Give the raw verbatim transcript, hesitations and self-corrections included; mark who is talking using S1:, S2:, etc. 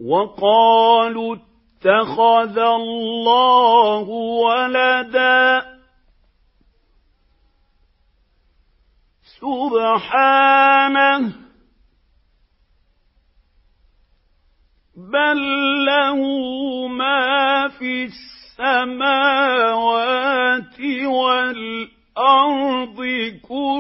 S1: وقالوا اتخذ الله ولدا سبحانه بل له ما في السماوات والأرض كل